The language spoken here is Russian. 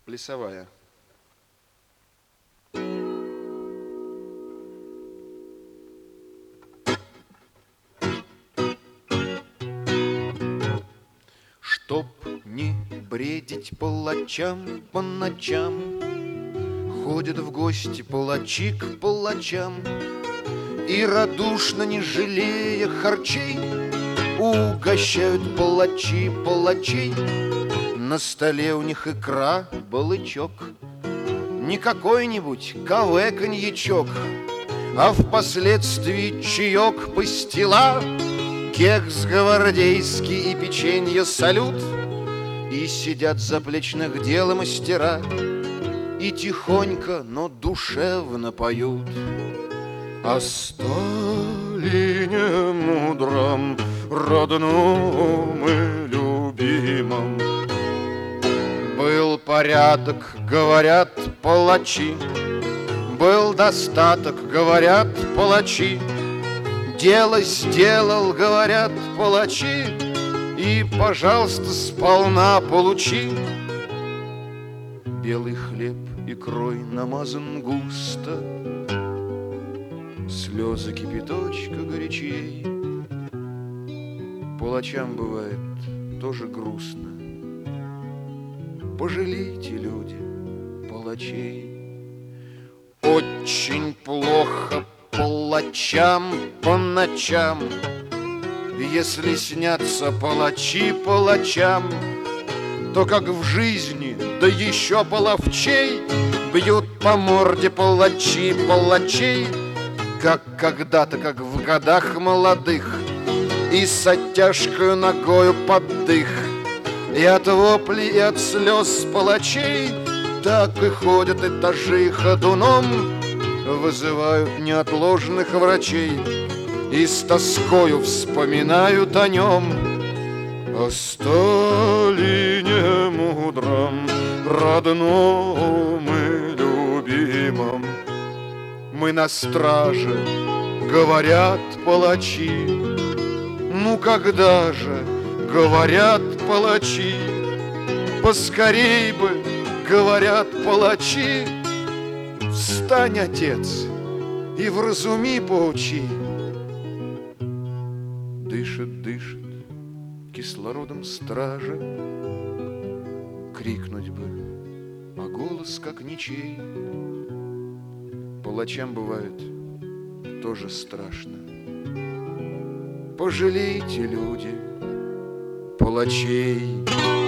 Плясовая. Чтоб не бредить палачам по ночам, ходят в гости палачи к палачам, и радушно, не жалея харчей, угощают палачи палачей. На столе у них икра, балычок, не какой-нибудь каве-коньячок, а впоследствии чаек пастила, кекс гвардейский и печенье салют. И сидят заплечных дел мастера, и тихонько, но душевно поют о Сталине мудром, родном и любимом. Был порядок, говорят палачи, был достаток, говорят палачи, дело сделал, говорят палачи, и, пожалуйста, сполна получи. Белый хлеб икрой намазан густо, слезы кипяточка горячей. Палачам бывает тоже грустно. Пожалейте, люди, палачей. Очень плохо палачам по ночам, если снятся палачи палачам, то как в жизни, да еще половчей, бьют по морде палачи палачей, как когда-то, как в годах молодых, и с оттяжкою ногою под дых. И от воплей, и от слез палачей так и ходят этажи ходуном, вызывают неотложных врачей и с тоскою вспоминают о нем. О Сталине мудром, родном и любимом. Мы на страже, говорят палачи. Ну когда же, говорят палачи, поскорей бы, говорят палачи, встань, отец, и вразуми, поучи. Дышит, дышит кислородом стража, крикнуть бы, а голос как ничей. Палачам бывает тоже страшно. Пожалейте, люди, палачей.